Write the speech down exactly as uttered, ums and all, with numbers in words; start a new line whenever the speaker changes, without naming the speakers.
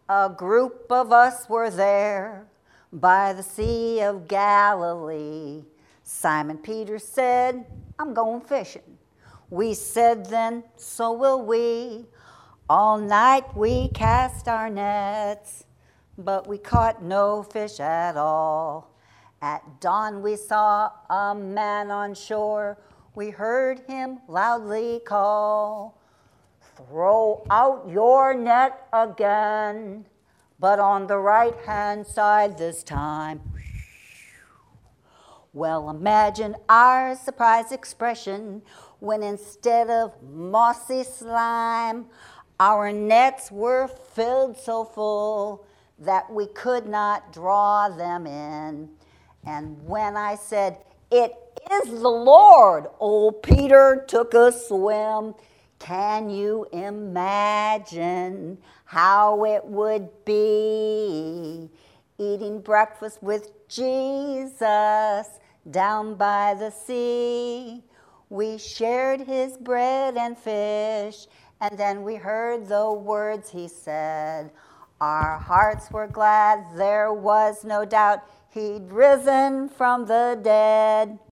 A group of us were there by the Sea of Galilee. Simon Peter said, I'm going fishing. We said then, so will we. All night we cast our nets, but we caught no fish at all. At dawn we saw a man on shore. We heard him loudly call, throw out your net again, but on the right-hand side this time. Well, imagine our surprised expression when instead of mossy slime, our nets were filled so full that we could not draw them in. And when I said, it is the Lord, old Peter took a swim. Can you imagine how it would be eating breakfast with Jesus down by the sea? We shared his bread and fish, and then we heard the words he said. Our hearts were glad, there was no doubt he'd risen from the dead.